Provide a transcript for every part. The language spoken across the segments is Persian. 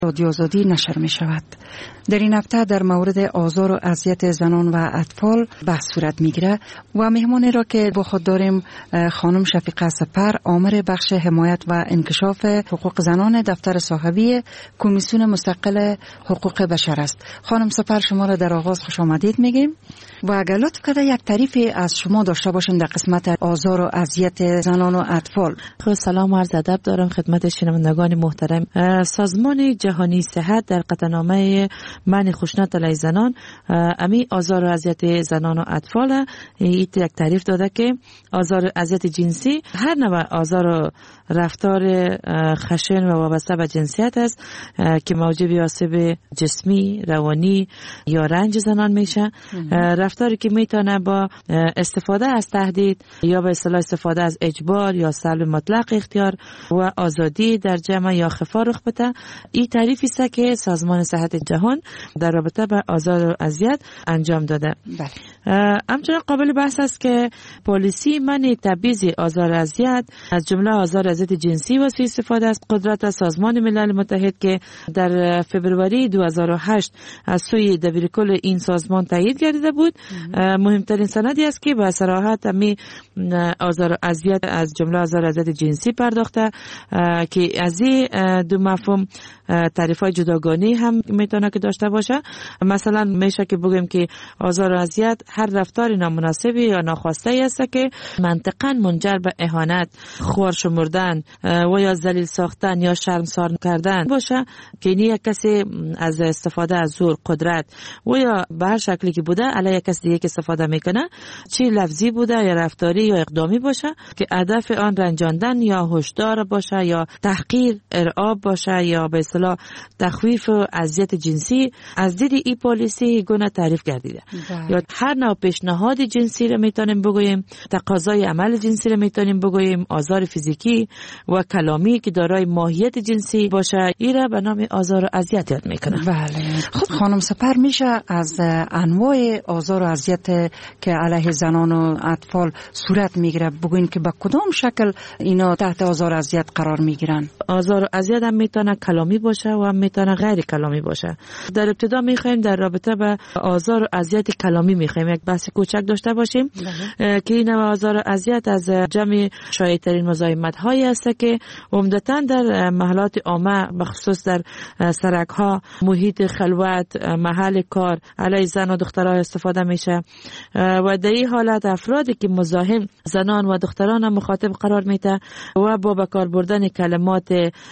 رادیو آزادی نشر می شود. در این هفته در مورد آزار و اذیت زنان و اطفال بحث صورت می گیره و مهمانی را که با خود داریم خانم شفیقه سپر، آمر بخش حمایت و انکشاف حقوق زنان دفتر صاحبی کمیسیون مستقل حقوق بشر است. خانم سپر، شما را در آغاز خوش آمدید میگیم و اگر لطف کرده یک تعریفی از شما داشته باشین در قسمت آزار و اذیت زنان و اطفال. سلام و عرض ادب دارم خدمت شنوندگان محترم. سازمان جهانی صحت در قطعنامه منع خشونت علیه زنان امی آزار و اذیت زنان و اطفال یک تعریف داده که آزار و اذیت جنسی هر نوع آزار و رفتار خشن و وابسته به جنسیت است که موجب آسیب جسمی، روانی یا رنج زنان میشه. رفتاری که میتونه با استفاده از تهدید یا به اصطلاح استفاده از اجبار یا سلب مطلق اختیار و آزادی در جمع یا خفا رخ بده. این تعریفی است که سازمان صحت جهان در رابطه با آزار و اذیت انجام داده. همچنین قابل بحث است که پالیسی منع تبعیض آزار و اذیت از جمله آزار و اذیت جنسی و سوء استفاده از قدرت سازمان ملل متحد که در فبروری 2008 از سوی دبیرکل این سازمان تایید گردیده بود مهمترین سندی است که به صراحت می آزار و اذیت از جمله آزار و اذیت جنسی پرداخته که از این دو مفهوم تعریف‌های جداگانه هم میتونه که داشته باشه. مثلا میشه که بگیم که آزار و اذیت هر رفتار نامناسبی یا ناخواسته است که منطقاً منجر به اهانت، خوار شمردن و یا ذلیل ساختن یا شرمسار کردن باشه که این کسی از استفاده از زور، قدرت و یا به هر شکلی که بوده علیه کسی دیگه که استفاده میکنه، چی لفظی بوده یا رفتاری یا اقدامی باشه که هدف آن رنجاندن یا هشدار باشه یا تحقیر، ارعاب باشه یا به اصطلاح تخویف و اذیت جنسی. از دید این پالیسی گونه تعریف گردیده. یا هر نوع پیشنهاد جنسی رو میتونیم بگوییم، تقاضای عمل جنسی رو میتونیم بگوییم، آزار فیزیکی و کلامی که دارای ماهیت جنسی باشه، این را به نام آزار و اذیت یاد میکنه. بله. خب خانم سپر، میشه از انواع آزار و اذیت که علیه زنان و اطفال صورت میگیره بگوین که به کدام شکل اینا تحت آزار و اذیت قرار میگیرن؟ آزار و اذیت هم میتونه کلامی باشه و هم میتونه غیر کلامی باشه. در ابتدا میخوایم در رابطه با آزار و اذیت کلامی میخوایم یک بحث کوچک داشته باشیم که این آزار و اذیت از جمع شایع‌ترین مزاحمت هایی است که عمدتاً در محلات عامه بخصوص در سرک ها، محیط خلوت، محل کار علیه زن و دخترها استفاده میشه و در این حالت افرادی که مزاحم زنان و دختران مخاطب قرار میده و با بکار بردن کلمات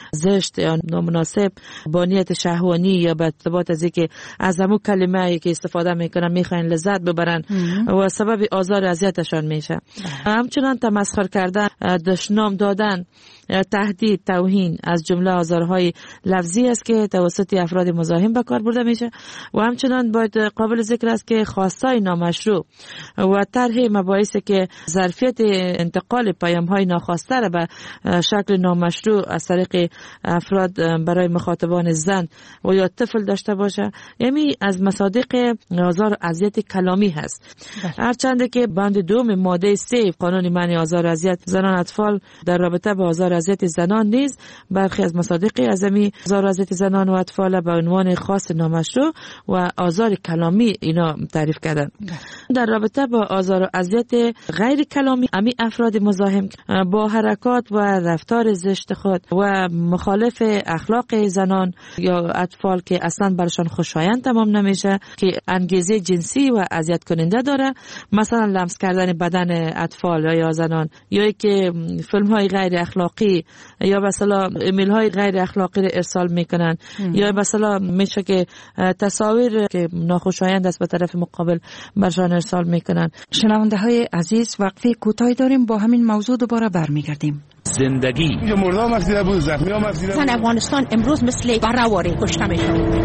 زشت یا نامناسب با نیت شهوانی یا به ارتباط از اینکه از همون کلمه‌ای که استفاده میکنن میخواین لذت ببرن و سبب آزار و اذیتشان میشه. همچنان تمسخر کردن، دشنام دادن، تهدید، توهین از جمله آزارهای لفظی است که توسط افراد مزاحم به کار برده میشه و همچنان باید قابل ذکر است که خواستای نامشروع و طرح مباحثی که ظرفیت انتقال پیام‌های ناخواسته را به شکل نامشروع از طریق افراد برای مخاطبان زن و یا طفل داشته باشه، یعنی از مصادیق آزار و اذیت کلامی هست. هرچند که بند دوم ماده 3 قانون منع آزار و اذیت زنان و اطفال در رابطه با آزار و اذیت زنان نیز برخی از مصادیق ازمی آزار و اذیت زنان و اطفال به عنوان خاص نامشروع و آزار کلامی اینا تعریف کردن. در رابطه با آزار و اذیت غیر کلامی امی افراد مزاحم با حرکات و رفتار زشت خود و مخالف اخلاق زنان یا اطفال که اصلا برشان خوشایند تمام نمیشه که انگیزه جنسی و اذیت کننده داره، مثلا لمس کردن بدن اطفال یا زنان، یا که فیلم های غیر اخلاقی یا مثلا ایمیل های غیر اخلاقی را ارسال میکنن یا مثلا میشه که تصاویر که ناخوشایند است به طرف مقابل برشان ارسال میکنن. شنونده های عزیز، وقفه کوتاهی داریم، با همین موضوع دوباره برمیگردیم. زندگی مردم مفیده بود، زخمی ها مفیده بود. افغانستان امروز مثل برآوری کشته میشه.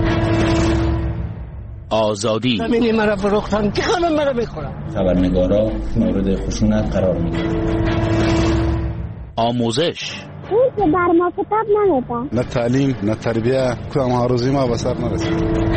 آزادی همینی مرا فروختن که خانم مرا بخورم. خبرنگارا مورد خشونت قرار میگیرن. آموزش این که بر ما کتاب نمیده، نه تعلیم نه تربیه، کدام آرزوی ما به سر نرسید.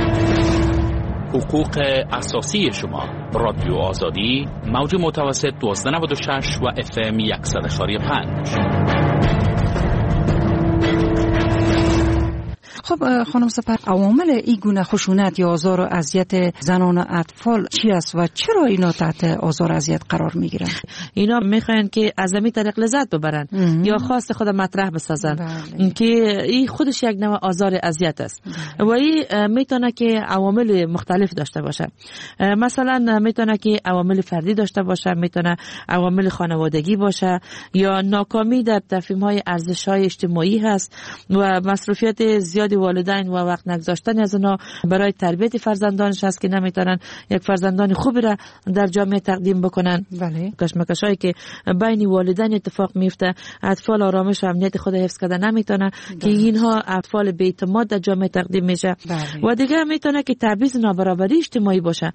حقوق اساسی شما. رادیو آزادی، موج متوسط 1296 و FM 100.5. خب خانم سپر، عوامل این گونه خشونت یا آزار و اذیت زنان و اطفال چی است و چرا اینا تحت آزار و اذیت قرار میگیرن؟ اینا میخواین که از همین طریق لذت ببرن یا خواست خود مطرح بسازن که این خودش یک نوع آزار و اذیت است و این میتونه که عوامل مختلف داشته باشه. مثلا میتونه که عوامل فردی داشته باشه، میتونه عوامل خانوادگی باشه یا ناکامی در تفهیم‌های ارزش‌های اجتماعی هست و مصروفیت زیاد والدین و وقت نگذاشتن از اونا برای تربیت فرزندانش هست که نمیتونن یک فرزندان خوبی را در جامعه تقدیم بکنن. بله. کشمکشایی که بین والدین اتفاق میفته، اطفال آرامش و امنیت خود حفظ کرده نمیتونه که اینها اطفال بی‌اعتماد در جامعه تقدیم میشه. و دیگه میتونه که تبعیض نابرابری اجتماعی باشه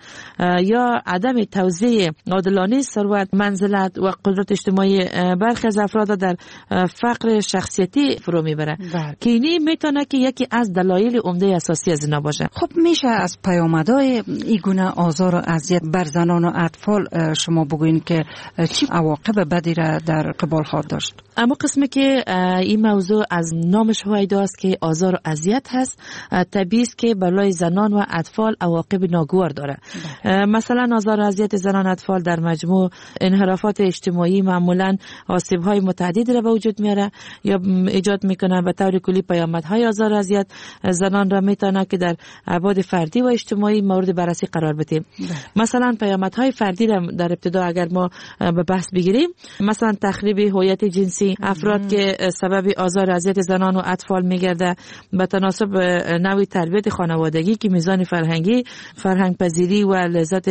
یا عدم توزیع عادلانه ثروت، منزلت و قدرت اجتماعی برخی از افراد در فقر شخصیتی فرو میبره که اینی میتونه که یکی از دلایل عمده اساسی از اینا باشه. خب میشه از پیامدهای این گونه آزار و اذیت بر زنان و اطفال شما بگوین که چی عواقب بدی را در قبال خواهد داشت؟ اما قسمی که این موضوع از نامش هویداست که آزار و اذیت هست، طبیعی است که برای زنان و اطفال عواقب ناگوار داره. مثلا آزار و اذیت زنان و اطفال در مجموع انحرافات اجتماعی معمولا آسیب‌های متعددی را به وجود میاره یا ایجاد میکنه. به طور کلی پیامدهای آزار و اذیت زنان را میتونه که در ابعاد فردی و اجتماعی مورد بررسی قرار بدیم. مثلا پیامدهای فردی را در ابتدا اگر ما به بحث بگیریم، مثلا تخریب هویت جنسی، افراد که سبب آزار و اذیت زنان و اطفال میگرده به تناسب نوع تربیت خانوادگی که میزان فرهنگی، فرهنگ پذیری و لذت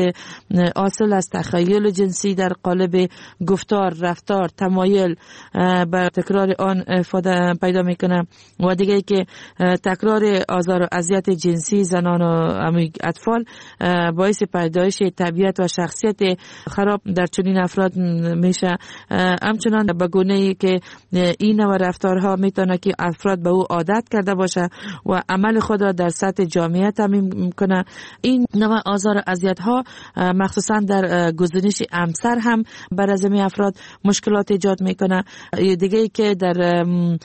حاصل از تخیل جنسی در قالب گفتار، رفتار، تمایل بر تکرار آن افاده پیدا میکنه و دیگه که تکرار آزار و اذیت جنسی زنان و اطفال باعث پیدایش طبیعت و شخصیت خراب در چنین افراد میشه. همچنان به گونه‌ای که این نوع رفتارها میتونه که افراد به او عادت کرده باشه و عمل خود را در سطح جامعه تامین کنه. این نوع آزار و اذیت ها مخصوصا در گزینش همسر هم بر از این افراد مشکلات ایجاد میکنه. دیگه ای که در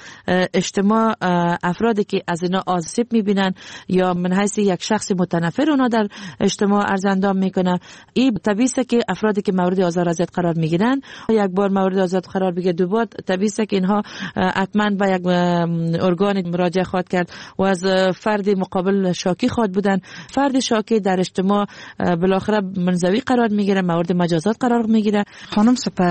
اجتماع افرادی که از اینا آسیب میبینن یا من حیث یک شخص متنفر اونا در اجتماع ارزندام میکنه. این طبیعی است که افرادی که مورد آزار و اذیت قرار میگیرن یک بار مورد آزار قرار بگیره، دوبار طبیعی است که اینها حتما به یک ارگان مراجعه خواهد کرد و از فرد مقابل شاکی خواهد بودن. فرد شاکی در اجتماع بالاخره منزوی قرار میگیره، مورد مجازات قرار میگیره. خانم سپر،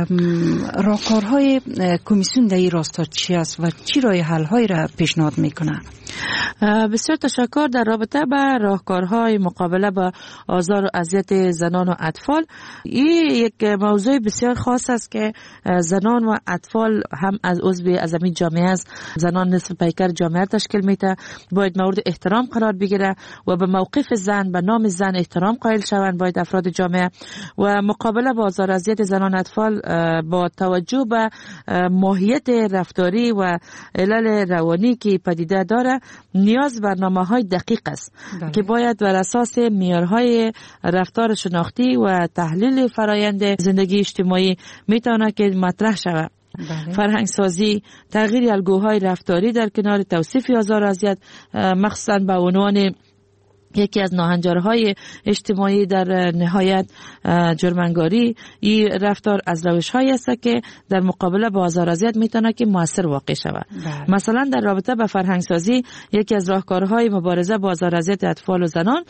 راهکارهای کمیسیون در این راستا چی است و چی راه حل‌هایی را پیشنهاد میکنه؟ بسیار تشکر. در رابطه با راهکارهای مقابله با آزار و اذیت زنان و اطفال، این یک موضوع بسیار خاص است که زنان و اطفال هم از عضو از همین جامعه است. زنان نصف پیکر جامعه تشکیل میده، باید مورد احترام قرار بگیره و به موقف زن، به نام زن احترام قائل شوند باید افراد جامعه. و مقابله با آزار و اذیت زنان و اطفال با توجه به ماهیت رفتاری و علل روانی که پدیده داره نیاز برنامه‌های دقیق است که باید بر اساس معیارهای رفتار شناختی و تحلیل فرایند زندگی اجتماعی میتونه که مطرح شود. فرهنگ سازی، تغییر الگوهای رفتاری در کنار توصیف آزار و اذیت، مخصوصا به عنوان یکی از ناهنجارهای اجتماعی در نهایت جرم‌انگاری، این رفتار از روش‌هایی است که در مقابله با آزار و اذیت میتونه که موثر واقع شود. مثلا در رابطه با فرهنگ سازی، یکی از راهکارهای مبارزه با آزار و اذیت اطفال و زنان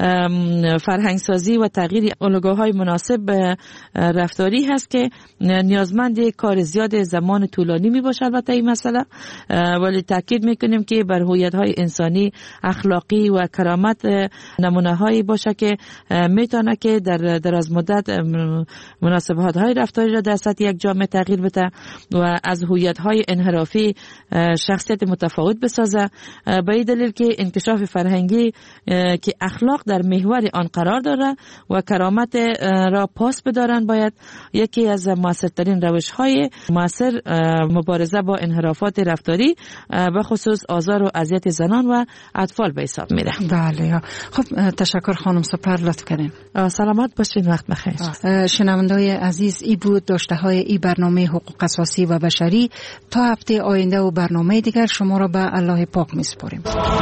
فرهنگ سازی و تغییر الگوهای مناسب رفتاری هست که نیازمند کار زیاد زمان طولانی میباشه. البته این مسئله ولی تاکید میکنیم که بر هویت‌های انسانی، اخلاقی و کرامت نمونه هایی باشه که میتونه که در دراز مدت مناسبات های رفتاری را در سطح یک جامعه تغییر بده و از هویت های انحرافی شخصیت متفاوت بسازه. به این دلیل که انکشاف فرهنگی که اخلاق در محور آن قرار داره و کرامت را پاس بدارن باید یکی از موثرترین روش های موثر مبارزه با انحرافات رفتاری به خصوص آزار و اذیت زنان و اطفال به حساب میره. بله. خب تشکر خانم سپر، لطف کردین. سلامت باشین، وقت بخیر. شنوندای عزیز، ای بود داشته های ای برنامه حقوق اساسی و بشری. تا هفته آینده و برنامه دیگر شما را به الله پاک میسپاریم.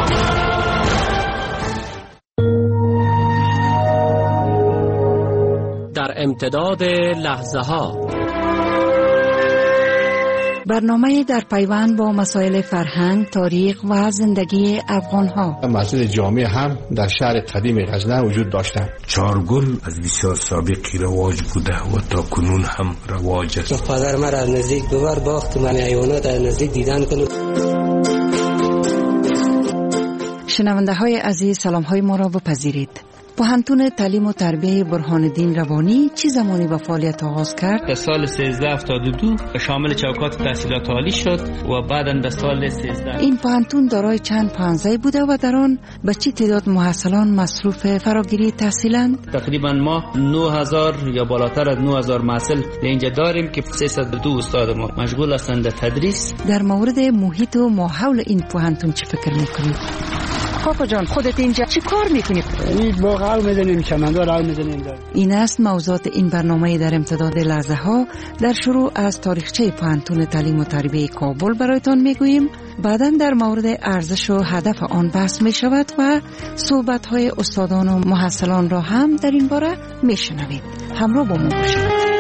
در امتداد لحظه ها، برنامه در پیوند با مسائل فرهنگ، تاریخ و زندگی افغان ها. مسجد جامع هم در شهر قدیم غزنه وجود داشتند. چارگل از بسیار سابقی رواج بوده و تا کنون هم رواج است. پدر مرا از نزدیک ببر باخت من حیوانات از نزدیک دیدن کنم. شنونده های عزیز، سلام های ما را بپذیرید. پوهنتون تعلیم و تربیه برهان الدین روانی چه زمانی به فعالیت آغاز کرد؟ در سال 1372 شامل چوکات تحصیلات عالی شد و بعداً در سال 13 این پوهنتون دارای چند پانزه بوده و در آن به چه تعداد محصلان مصروف فراگیری تحصیلند؟ تقریبا ما 9000 یا بالاتر از 9000 محصل اینجا داریم که 302 استاد ما مشغول هستند در تدریس. در مورد محیط و ماحول این پوهنتون چه فکر میکنید؟ کاکا جان، خودت اینجا چی کار میکنید؟ این باغ میزنیم، چمندار میزنیم. این است موضوعات این برنامه در امتداد لحظه ها. در شروع از تاریخچه پوهنتون تعلیم و تربیه کابل برایتان میگوییم. بعداً در مورد ارزش و هدف آن بحث می شود و صحبت های استادان و محصلان را هم در این باره میشنوید. همراه با ما باشید.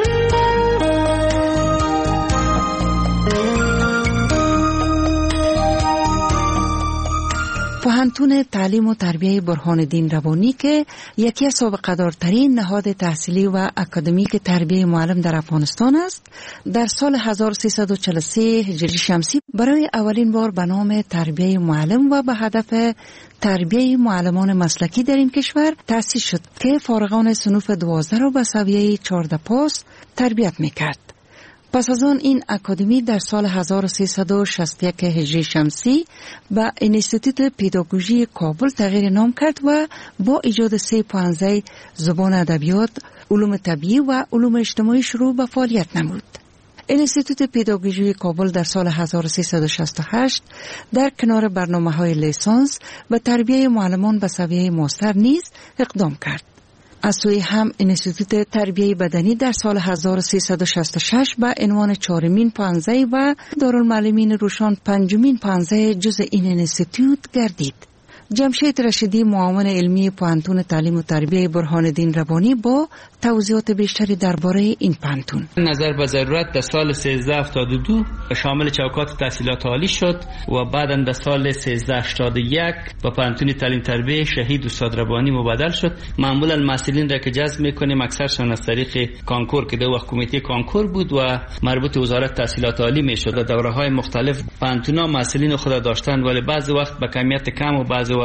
پوهنتون تعلیم و تربیه برهان الدین روانی که یکی از سابقه‌دارترین نهاد تحصیلی و اکادمیک تربیه معلم در افغانستان است، در سال 1343 هجری شمسی برای اولین بار به نام تربیه معلم و به هدف تربیه معلمان مسلکی در این کشور تأسیس شد که فارغان صنوف 12 را به سویه 14 پاس تربیت می‌کرد. پس از آن این اکادمی در سال 1361 هجری شمسی به انستیتوت پداگوژی کابل تغییر نام کرد و با ایجاد 3 پانزه زبان ادبیات، علوم طبیعی و علوم اجتماعی شروع به فعالیت نمود. انستیتوت پداگوژی کابل در سال 1368 در کنار برنامه‌های لیسانس و تربیه معلمان به سویه ماستر نیز اقدام کرد. از سوی هم انستیتوت تربیه بدنی در سال 1366 به عنوان 4مین پانزه و دارالمعلمین روشان 5مین پانزه جزء این انستیتوت گردید. جمشید رشیدی، معاون علمی پوهنتون تعلیم و تربیه برهان الدین روانی با توضیحات بیشتری درباره این پوهنتون. نظر به ضرورت در سال 1372 شامل چوکات تحصیلات عالی شد و بعداً در سال 1381 به پوهنتون تعلیم تربیه شهید استاد روانی مبادل شد. معمولا محصلین را که جذب میکنیم اکثرشان از طریق کانکور که در وقت کمیته کانکور بود و مربوط وزارت تحصیلات عالی میشد. در دوره‌های مختلف پوهنتون‌ها محصلین خود داشتند ولی بعضی وقت به کمیت کم و بعضی وقت